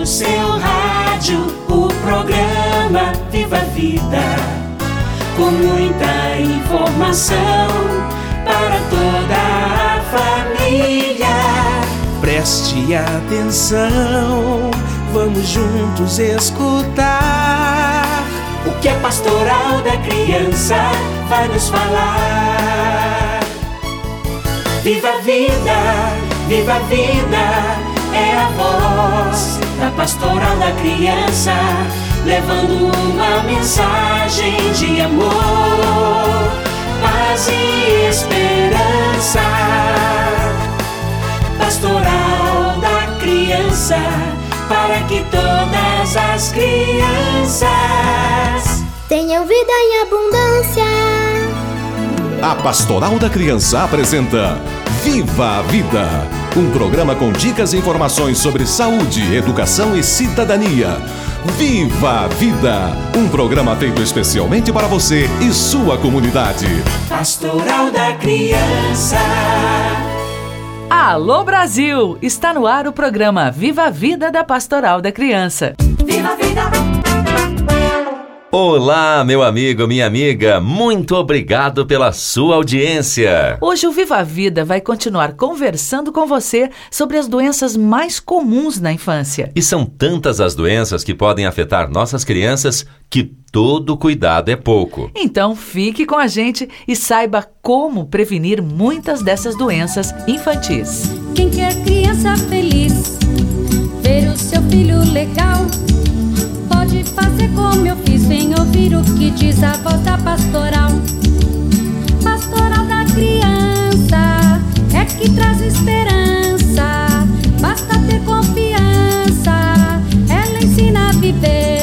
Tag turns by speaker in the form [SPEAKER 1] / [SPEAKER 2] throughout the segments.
[SPEAKER 1] seu rádio, o programa Viva a Vida, com muita informação para toda a família.
[SPEAKER 2] Preste atenção, vamos juntos escutar
[SPEAKER 1] o que a Pastoral da Criança vai nos falar. Viva a vida, viva a vida, é a voz da Pastoral da Criança, levando uma mensagem de amor, paz e esperança. Pastoral da Criança, para que todas as crianças
[SPEAKER 3] tenham vida em abundância.
[SPEAKER 4] A Pastoral da Criança apresenta Viva a Vida, um programa com dicas e informações sobre saúde, educação e cidadania. Viva a Vida, um programa feito especialmente para você e sua comunidade.
[SPEAKER 1] Pastoral da Criança.
[SPEAKER 5] Alô Brasil! Está no ar o programa Viva a Vida da Pastoral da Criança.
[SPEAKER 1] Viva a Vida!
[SPEAKER 6] Olá, meu amigo, minha amiga, muito obrigado pela sua audiência.
[SPEAKER 5] Hoje o Viva a Vida vai continuar conversando com você sobre as doenças mais comuns na infância.
[SPEAKER 6] E são tantas as doenças que podem afetar nossas crianças que todo cuidado é pouco.
[SPEAKER 5] Então fique com a gente e saiba como prevenir muitas dessas doenças infantis.
[SPEAKER 7] Quem quer criança feliz, ver o seu filho legal, pode fazer como eu fiz, vem ouvir o que diz a voz da pastoral. Pastoral da criança, é que traz esperança, basta ter confiança, ela ensina a viver.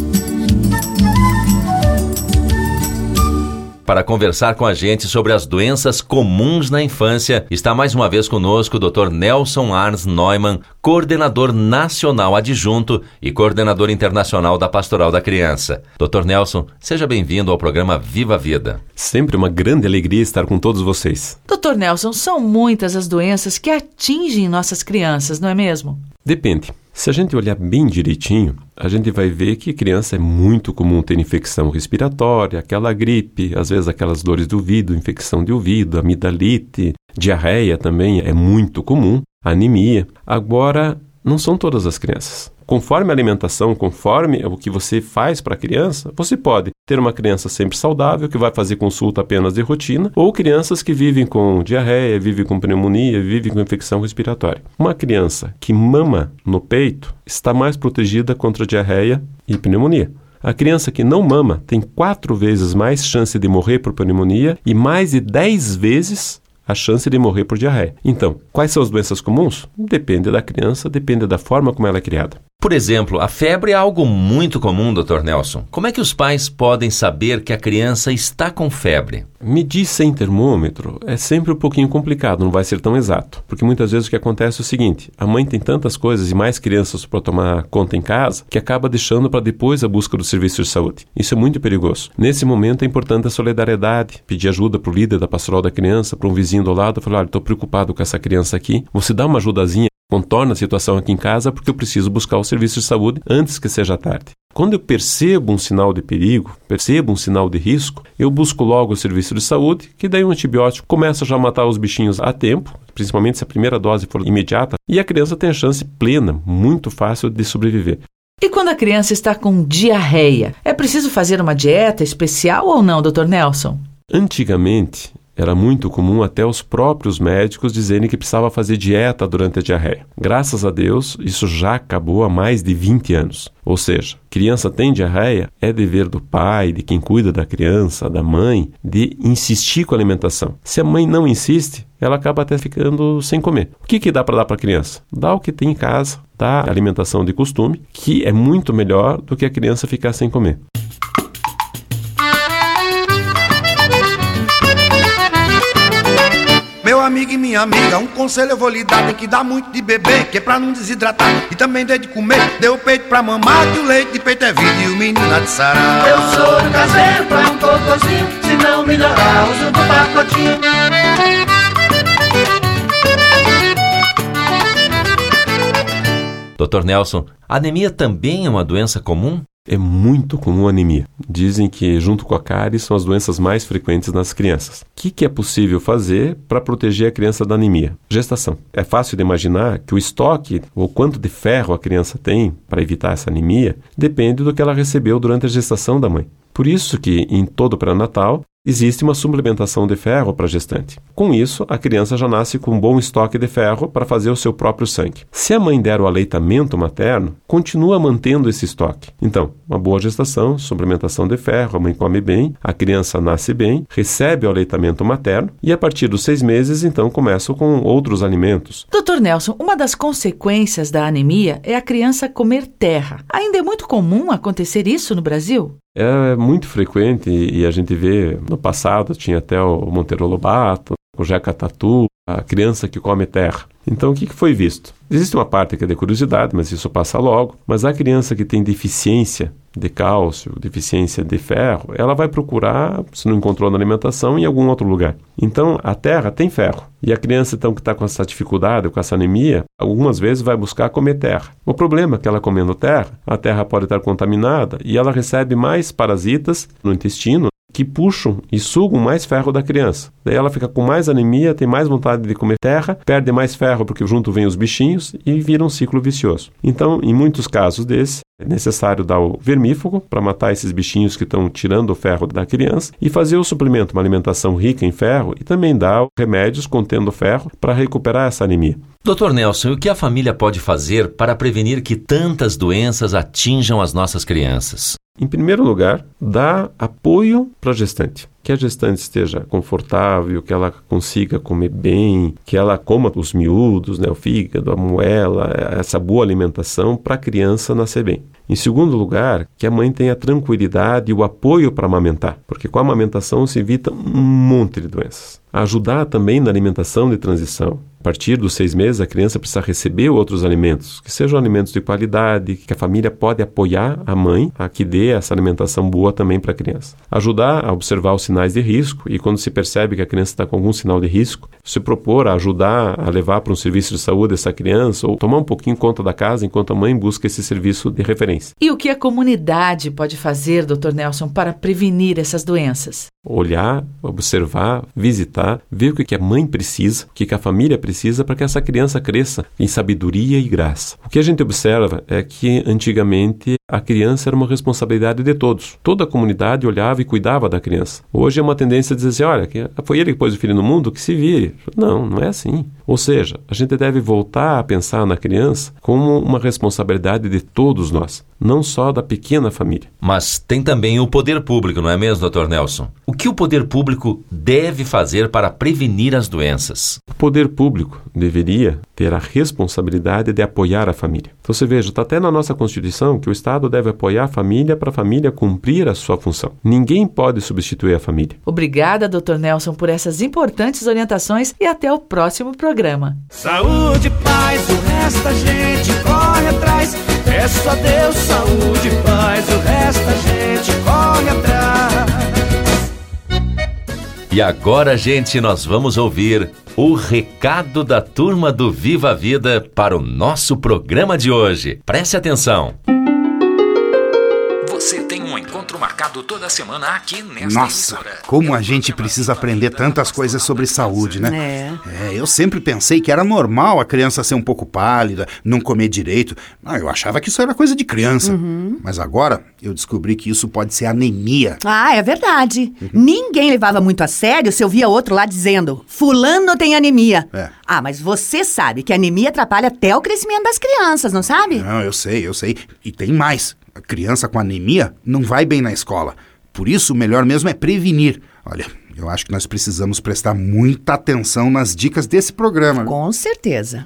[SPEAKER 6] Para conversar com a gente sobre as doenças comuns na infância, está mais uma vez conosco o Dr. Nelson Arns Neumann, coordenador nacional adjunto e coordenador internacional da Pastoral da Criança. Dr. Nelson, seja bem-vindo ao programa Viva a Vida.
[SPEAKER 8] Sempre uma grande alegria estar com todos vocês.
[SPEAKER 5] Dr. Nelson, são muitas as doenças que atingem nossas crianças, não é mesmo?
[SPEAKER 8] Depende. Se a gente olhar bem direitinho, a gente vai ver que criança é muito comum ter infecção respiratória, aquela gripe, às vezes aquelas dores do ouvido, infecção de ouvido, amidalite, diarreia também é muito comum, anemia. Agora, não são todas as crianças. Conforme a alimentação, conforme o que você faz para a criança, você pode ter uma criança sempre saudável, que vai fazer consulta apenas de rotina, ou crianças que vivem com diarreia, vivem com pneumonia, vivem com infecção respiratória. Uma criança que mama no peito está mais protegida contra diarreia e pneumonia. A criança que não mama tem 4 vezes mais chance de morrer por pneumonia e mais de 10 vezes a chance de morrer por diarreia. Então, quais são as doenças comuns? Depende da criança, depende da forma como ela é criada.
[SPEAKER 6] Por exemplo, a febre é algo muito comum, Dr. Nelson. Como é que os pais podem saber que a criança está com febre?
[SPEAKER 8] Medir sem termômetro é sempre um pouquinho complicado, não vai ser tão exato. Porque muitas vezes o que acontece é o seguinte, a mãe tem tantas coisas e mais crianças para tomar conta em casa, que acaba deixando para depois a busca do serviço de saúde. Isso é muito perigoso. Nesse momento é importante a solidariedade, pedir ajuda para o líder da Pastoral da Criança, para um vizinho do lado, falar, olha, estou preocupado com essa criança aqui, você dá uma ajudazinha, contorna a situação aqui em casa porque eu preciso buscar o serviço de saúde antes que seja tarde. Quando eu percebo um sinal de perigo, percebo um sinal de risco, eu busco logo o serviço de saúde, que daí um antibiótico começa já a matar os bichinhos a tempo, principalmente se a primeira dose for imediata, e a criança tem a chance plena, muito fácil de sobreviver.
[SPEAKER 5] E quando a criança está com diarreia, é preciso fazer uma dieta especial ou não, Dr. Nelson?
[SPEAKER 8] Antigamente, era muito comum até os próprios médicos dizerem que precisava fazer dieta durante a diarreia. Graças a Deus, isso já acabou há mais de 20 anos. Ou seja, criança tem diarreia, é dever do pai, de quem cuida da criança, da mãe, de insistir com a alimentação. Se a mãe não insiste, ela acaba até ficando sem comer. O que dá para dar para a criança? Dá o que tem em casa, dá a alimentação de costume, que é muito melhor do que a criança ficar sem comer.
[SPEAKER 9] Meu amigo e minha amiga, um conselho eu vou lhe dar, tem que dar muito de beber, que é pra não desidratar, e também dê de comer, dê o peito pra mamar, que o leite de peito é vida e o menino há de sarar.
[SPEAKER 1] Eu sou do caseiro, põe um cocôzinho, se não melhorar, uso do pacotinho.
[SPEAKER 6] Dr. Nelson, a anemia também é uma doença comum?
[SPEAKER 8] É muito comum a anemia. Dizem que, junto com a cárie, são as doenças mais frequentes nas crianças. O que é possível fazer para proteger a criança da anemia? Gestação. É fácil de imaginar que o estoque, ou quanto de ferro a criança tem para evitar essa anemia, depende do que ela recebeu durante a gestação da mãe. Por isso que, em todo pré-natal, existe uma suplementação de ferro para a gestante. Com isso, a criança já nasce com um bom estoque de ferro para fazer o seu próprio sangue. Se a mãe der o aleitamento materno, continua mantendo esse estoque. Então, uma boa gestação, suplementação de ferro, a mãe come bem, a criança nasce bem, recebe o aleitamento materno e a partir dos 6 meses, então, começa com outros alimentos.
[SPEAKER 5] Dr. Nelson, uma das consequências da anemia é a criança comer terra. Ainda é muito comum acontecer isso no Brasil?
[SPEAKER 8] É muito frequente e a gente vê, no passado tinha até o Monteiro Lobato, o Jeca Tatu, a criança que come terra. Então, o que foi visto? Existe uma parte que é de curiosidade, mas isso passa logo. Mas a criança que tem deficiência de cálcio, deficiência de ferro, ela vai procurar, se não encontrou na alimentação, em algum outro lugar. Então, a terra tem ferro. E a criança, então, que está com essa dificuldade, com essa anemia, algumas vezes vai buscar comer terra. O problema é que ela comendo terra, a terra pode estar contaminada e ela recebe mais parasitas no intestino que puxam e sugam mais ferro da criança. Daí ela fica com mais anemia, tem mais vontade de comer terra, perde mais ferro porque junto vem os bichinhos e vira um ciclo vicioso. Então, em muitos casos desses, é necessário dar o vermífugo para matar esses bichinhos que estão tirando o ferro da criança e fazer o suplemento, uma alimentação rica em ferro e também dar remédios contendo ferro para recuperar essa anemia.
[SPEAKER 6] Dr. Nelson, o que a família pode fazer para prevenir que tantas doenças atinjam as nossas crianças?
[SPEAKER 8] Em primeiro lugar, dar apoio para a gestante. Que a gestante esteja confortável, que ela consiga comer bem, que ela coma os miúdos, o fígado, a moela, essa boa alimentação para a criança nascer bem. Em segundo lugar, que a mãe tenha tranquilidade e o apoio para amamentar, porque com a amamentação se evita um monte de doenças. Ajudar também na alimentação de transição. A partir dos 6 meses, a criança precisa receber outros alimentos, que sejam alimentos de qualidade, que a família pode apoiar a mãe a que dê essa alimentação boa também para a criança. Ajudar a observar os sinais de risco e quando se percebe que a criança está com algum sinal de risco, se propor a ajudar a levar para um serviço de saúde essa criança ou tomar um pouquinho conta da casa enquanto a mãe busca esse serviço de referência.
[SPEAKER 5] E o que a comunidade pode fazer, Dr. Nelson, para prevenir essas doenças?
[SPEAKER 8] Olhar, observar, visitar, ver o que a mãe precisa, o que a família precisa para que essa criança cresça em sabedoria e graça. O que a gente observa é que antigamente a criança era uma responsabilidade de todos. Toda a comunidade olhava e cuidava da criança. Hoje é uma tendência a dizer assim, olha, foi ele que pôs o filho no mundo, que se vire. Não, não é assim. Ou seja, a gente deve voltar a pensar na criança como uma responsabilidade de todos nós, não só da pequena família.
[SPEAKER 6] Mas tem também o poder público, não é mesmo, Dr. Nelson? O que o poder público deve fazer para prevenir as doenças?
[SPEAKER 8] O poder público deveria ter a responsabilidade de apoiar a família. Então você veja, está até na nossa Constituição que o Estado deve apoiar a família para a família cumprir a sua função. Ninguém pode substituir a família.
[SPEAKER 5] Obrigada, Dr. Nelson, por essas importantes orientações e até o próximo programa.
[SPEAKER 2] Saúde, paz, o resto a gente corre atrás. É só Deus, saúde, paz, o resto a gente corre atrás.
[SPEAKER 6] E agora, gente, nós vamos ouvir o recado da turma do Viva a Vida para o nosso programa de hoje. Preste atenção.
[SPEAKER 10] Você tem um encontro marcado toda semana aqui nesta
[SPEAKER 11] Nossa,
[SPEAKER 10] emissora.
[SPEAKER 11] como a gente precisa aprender tantas coisas sobre saúde, né? Eu sempre pensei que era normal a criança ser um pouco pálida, não comer direito. Eu achava que isso era coisa de criança. Mas agora eu descobri que isso pode ser anemia.
[SPEAKER 12] Ah, é verdade. Ninguém levava muito a sério se eu via outro lá dizendo, fulano tem anemia. Ah, mas você sabe que a anemia atrapalha até o crescimento das crianças, não sabe?
[SPEAKER 11] Não, eu sei. E tem mais. A criança com anemia não vai bem na escola. Por isso, o melhor mesmo é prevenir. Olha, eu acho que nós precisamos prestar muita atenção nas dicas desse programa.
[SPEAKER 12] Com certeza.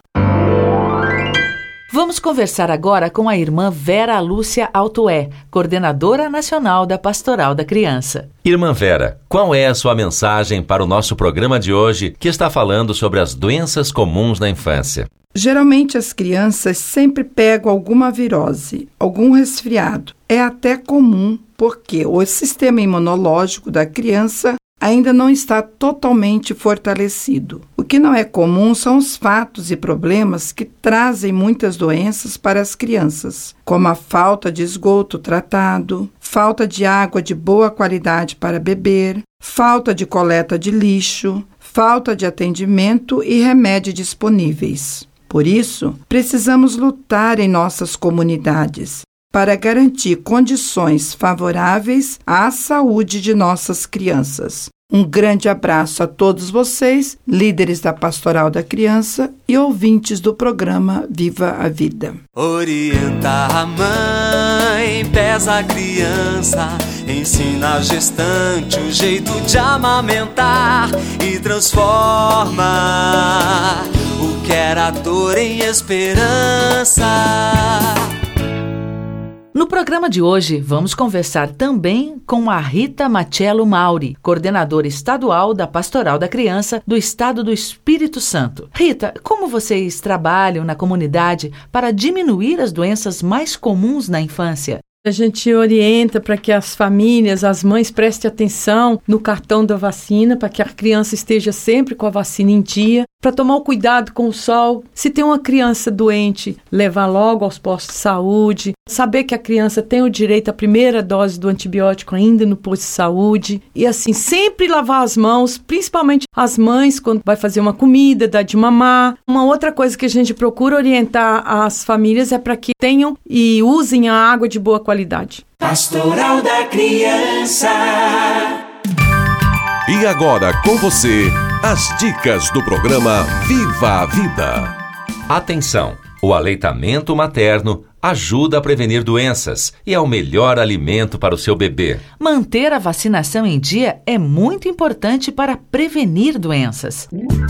[SPEAKER 5] Vamos conversar agora com a irmã Vera Lúcia Altoé, coordenadora nacional da Pastoral da Criança.
[SPEAKER 6] Irmã Vera, qual é a sua mensagem para o nosso programa de hoje, que está falando sobre as doenças comuns na infância?
[SPEAKER 13] Geralmente as crianças sempre pegam alguma virose, algum resfriado. É até comum porque o sistema imunológico da criança ainda não está totalmente fortalecido. O que não é comum são os fatos e problemas que trazem muitas doenças para as crianças, como a falta de esgoto tratado, falta de água de boa qualidade para beber, falta de coleta de lixo, falta de atendimento e remédio disponíveis. Por isso, precisamos lutar em nossas comunidades para garantir condições favoráveis à saúde de nossas crianças. Um grande abraço a todos vocês, líderes da Pastoral da Criança e ouvintes do programa Viva a Vida.
[SPEAKER 2] Orienta a mãe, pesa a criança, ensina a gestante o jeito de amamentar e transforma o que era dor em esperança.
[SPEAKER 5] No programa de hoje, vamos conversar também com a Rita Machello Mauri, coordenadora estadual da Pastoral da Criança do Estado do Espírito Santo. Rita, como vocês trabalham na comunidade para diminuir as doenças mais comuns na infância?
[SPEAKER 14] A gente orienta para que as famílias, as mães prestem atenção no cartão da vacina, para que a criança esteja sempre com a vacina em dia, para tomar o cuidado com o sol. Se tem uma criança doente, levar logo aos postos de saúde, saber que a criança tem o direito à primeira dose do antibiótico ainda no posto de saúde. E assim, sempre lavar as mãos, principalmente as mães quando vai fazer uma comida, dar de mamar. Uma outra coisa que a gente procura orientar as famílias é para que tenham e usem a água de boa qualidade.
[SPEAKER 2] Pastoral da Criança.
[SPEAKER 4] E agora com você, as dicas do programa Viva a Vida.
[SPEAKER 6] Atenção! O aleitamento materno ajuda a prevenir doenças e é o melhor alimento para o seu bebê.
[SPEAKER 5] Manter a vacinação em dia é muito importante para prevenir doenças.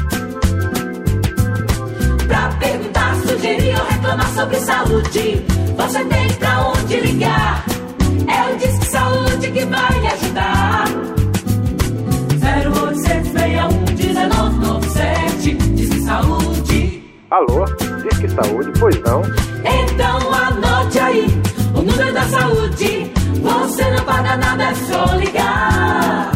[SPEAKER 15] Pra perguntar, sugerir ou reclamar sobre saúde, você tem pra onde ligar. É o Disque Saúde que vai lhe ajudar. 0800 61 1997, Disque Saúde.
[SPEAKER 16] Alô, Disque Saúde, pois não?
[SPEAKER 15] Então anote aí o número da saúde. Você não paga nada, é só ligar.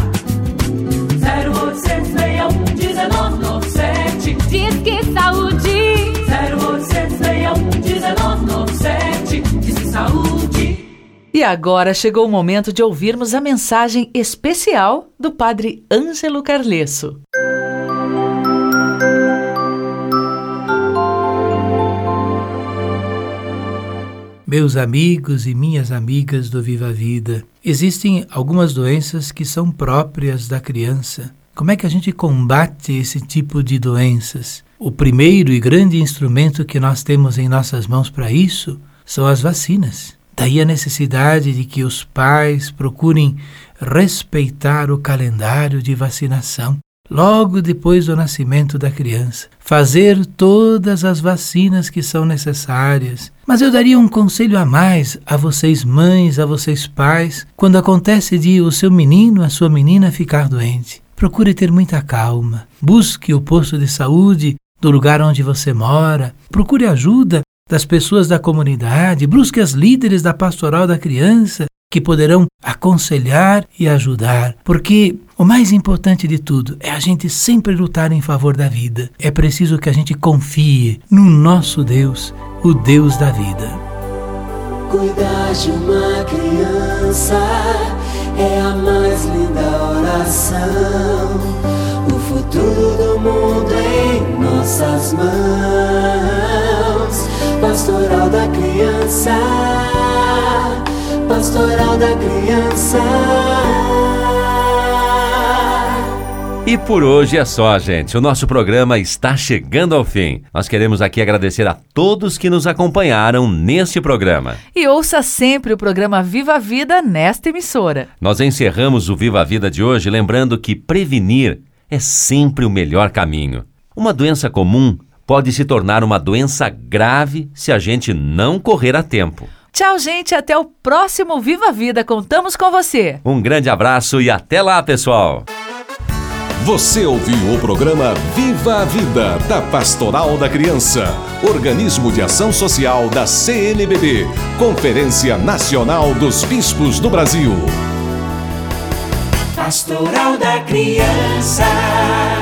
[SPEAKER 15] 0800 61 1997,
[SPEAKER 7] Disque Saúde.
[SPEAKER 15] 0800 61 1997, Disque Saúde.
[SPEAKER 5] E agora chegou o momento de ouvirmos a mensagem especial do Padre Ângelo Carlesso.
[SPEAKER 17] Meus amigos e minhas amigas do Viva a Vida, existem algumas doenças que são próprias da criança. Como é que a gente combate esse tipo de doenças? O primeiro e grande instrumento que nós temos em nossas mãos para isso são as vacinas. Daí a necessidade de que os pais procurem respeitar o calendário de vacinação. Logo depois do nascimento da criança, fazer todas as vacinas que são necessárias. Mas eu daria um conselho a mais a vocês mães, a vocês pais, quando acontece de o seu menino, a sua menina ficar doente. Procure ter muita calma, busque o posto de saúde do lugar onde você mora, procure ajuda das pessoas da comunidade, busque as líderes da Pastoral da Criança, que poderão aconselhar e ajudar, porque o mais importante de tudo é a gente sempre lutar em favor da vida. É preciso que a gente confie no nosso Deus, o Deus da vida.
[SPEAKER 2] Cuidar de uma criança é a mais linda oração. O futuro do mundo em nossas mãos. Pastoral da Criança, Pastoral da Criança.
[SPEAKER 6] E por hoje é só, gente. O nosso programa está chegando ao fim. Nós queremos aqui agradecer a todos que nos acompanharam neste programa.
[SPEAKER 5] E ouça sempre o programa Viva a Vida nesta emissora.
[SPEAKER 6] Nós encerramos o Viva a Vida de hoje lembrando que prevenir é sempre o melhor caminho. Uma doença comum pode se tornar uma doença grave se a gente não correr a tempo.
[SPEAKER 5] Tchau, gente. Até o próximo Viva a Vida. Contamos com você.
[SPEAKER 6] Um grande abraço e até lá, pessoal.
[SPEAKER 4] Você ouviu o programa Viva a Vida, da Pastoral da Criança, organismo de ação social da CNBB, Conferência Nacional dos Bispos do Brasil.
[SPEAKER 2] Pastoral da Criança.